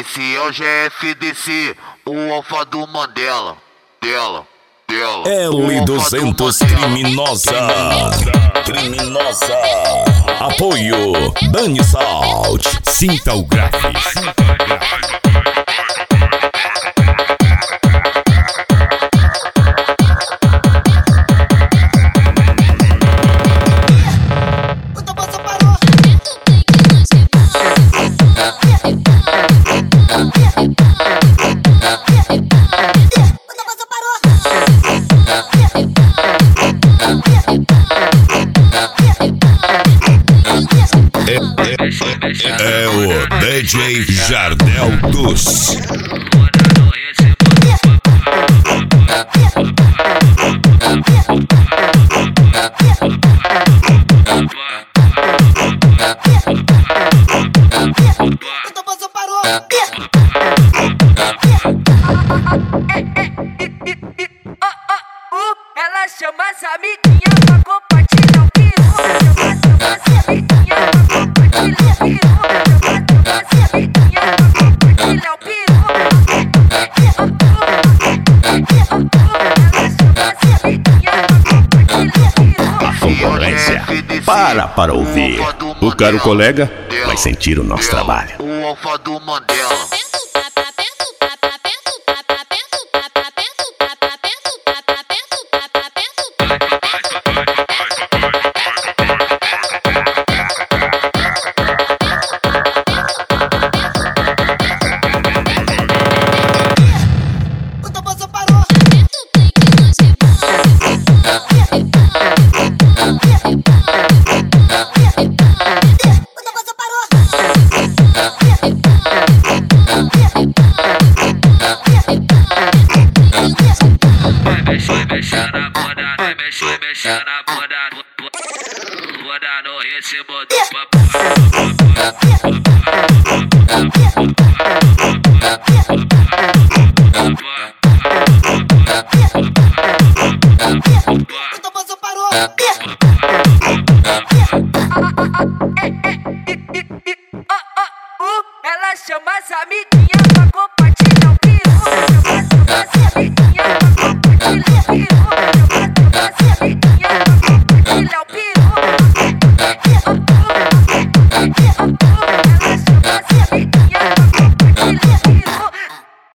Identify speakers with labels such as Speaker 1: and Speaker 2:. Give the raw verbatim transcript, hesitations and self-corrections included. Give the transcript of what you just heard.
Speaker 1: Esse é o G F D C, o alfa do Mandela. Dela, dela.
Speaker 2: L duzentos Criminosa. Criminosa. Apoio Dani Salt. Sinta o grave. É o D J Jardel dos.
Speaker 3: Ela chama as amiguinhas pra compartilhar o que chama as amiguinhas pra compartilhar o que chama as amiguinhas pra compartilhar o que
Speaker 4: A concorrência para para ouvir. O caro colega vai sentir o nosso trabalho.
Speaker 1: O alfa do Mandela.
Speaker 5: Mexe na bunda, mexe, mexe na bunda, bunda no ritmo do papai.
Speaker 3: Ela chama as amigas